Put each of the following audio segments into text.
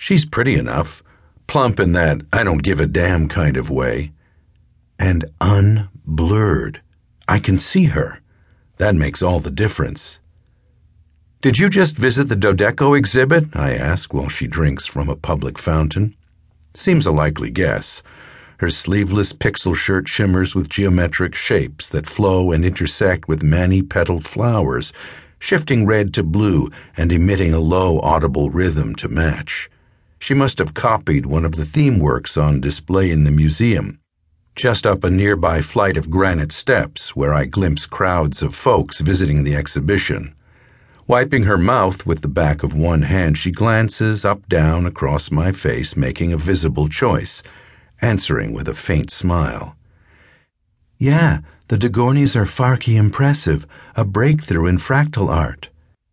She's pretty enough, plump in that I don't give a damn kind of way. And unblurred. I can see her. That makes all the difference. "Did you just visit the Dodeco exhibit?" I ask while she drinks from a public fountain. Seems a likely guess. Her sleeveless pixel shirt shimmers with geometric shapes that flow and intersect with many-petaled flowers, shifting red to blue and emitting a low audible rhythm to match. She must have copied one of the theme works on display in the museum. Just up a nearby flight of granite steps where I glimpse crowds of folks visiting the exhibition. Wiping her mouth with the back of one hand, she glances up-down across my face, making a visible choice, answering with a faint smile. "Yeah, the Degorneys are farky impressive, a breakthrough in fractal art."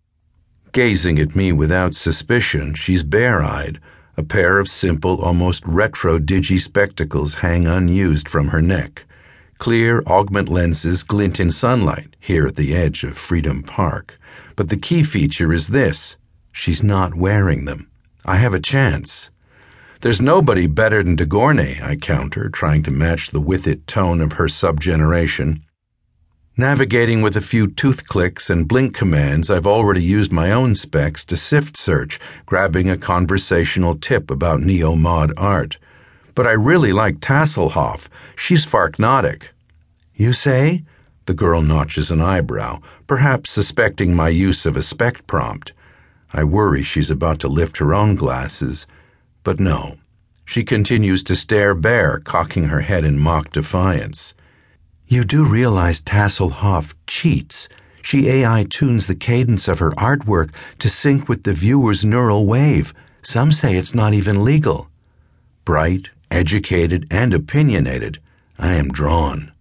Gazing at me without suspicion, she's bare-eyed. A pair of simple, almost retro digi-spectacles hang unused from her neck. Clear augment lenses glint in sunlight here at the edge of Freedom Park. But the key feature is this: she's not wearing them. I have a chance. "There's nobody better than Degorney," I counter, trying to match the with-it tone of her subgeneration. Navigating with a few tooth clicks and blink commands, I've already used my own specs to sift search, grabbing a conversational tip about neo-mod art. But I really like Tasselhoff. She's Farknotic. "You say?" The girl notches an eyebrow, perhaps suspecting my use of a spect prompt. I worry she's about to lift her own glasses, but no. She continues to stare bare, cocking her head in mock defiance. "You do realize Tasselhoff cheats. She AI tunes the cadence of her artwork to sync with the viewer's neural wave. Some say it's not even legal." Bright, educated, and opinionated, I am drawn.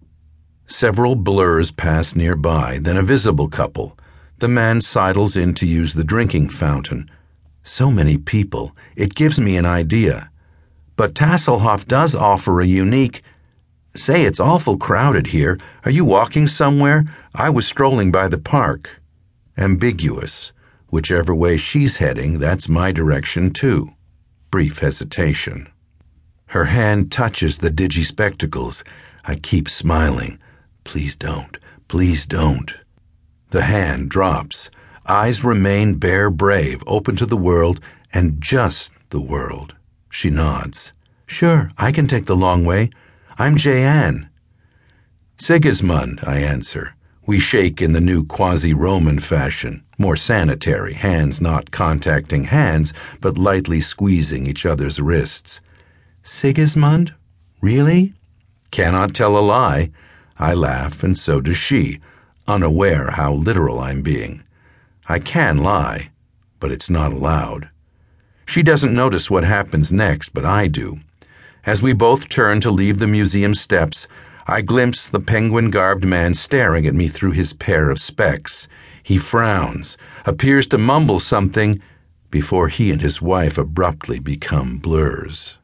Several blurs pass nearby, then a visible couple. The man sidles in to use the drinking fountain. So many people, it gives me an idea. But Tasselhoff does offer a unique... "Say, it's awful crowded here. Are you walking somewhere? I was strolling by the park." Ambiguous. Whichever way she's heading, that's my direction too. Brief hesitation. Her hand touches the digi-spectacles. I keep smiling. Please don't. Please don't. The hand drops. Eyes remain bare brave, open to the world, and just the world. She nods. "Sure, I can take the long way. I'm Jeanne." "Sigismund," I answer. We shake in the new quasi-Roman fashion, more sanitary, hands not contacting hands, but lightly squeezing each other's wrists. "Sigismund? Really?" Cannot tell a lie. I laugh, and so does she, unaware how literal I'm being. I can lie, but it's not allowed. She doesn't notice what happens next, but I do. As we both turn to leave the museum steps, I glimpse the penguin-garbed man staring at me through his pair of specs. He frowns, appears to mumble something, before he and his wife abruptly become blurs.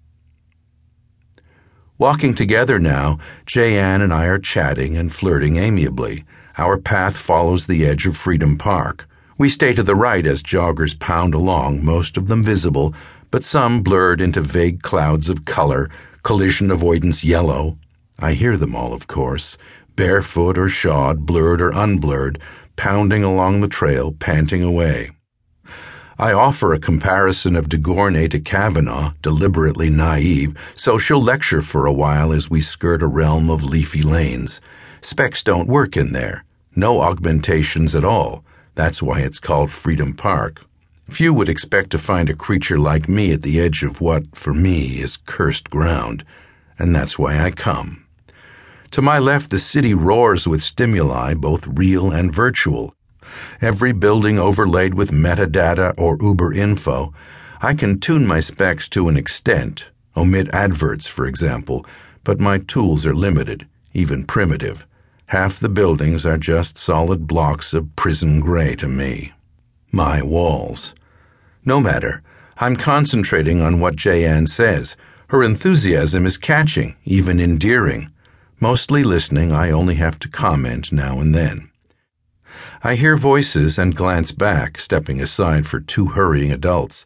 Walking together now, Jeanne and I are chatting and flirting amiably. Our path follows the edge of Freedom Park. We stay to the right as joggers pound along, most of them visible, but some blurred into vague clouds of color, collision avoidance yellow. I hear them all, of course, barefoot or shod, blurred or unblurred, pounding along the trail, panting away. I offer a comparison of Degorney to Kavanaugh, deliberately naive, so she'll lecture for a while as we skirt a realm of leafy lanes. Specs don't work in there. No augmentations at all. That's why it's called Freedom Park. Few would expect to find a creature like me at the edge of what, for me, is cursed ground. And that's why I come. To my left, the city roars with stimuli, both real and virtual. Every building overlaid with metadata or Uber info. I can tune my specs to an extent, omit adverts, for example, but my tools are limited, even primitive. Half the buildings are just solid blocks of prison gray to me. My walls. No matter. I'm concentrating on what Jeanne says. Her enthusiasm is catching, even endearing. Mostly listening, I only have to comment now and then. I hear voices and glance back, stepping aside for two hurrying adults.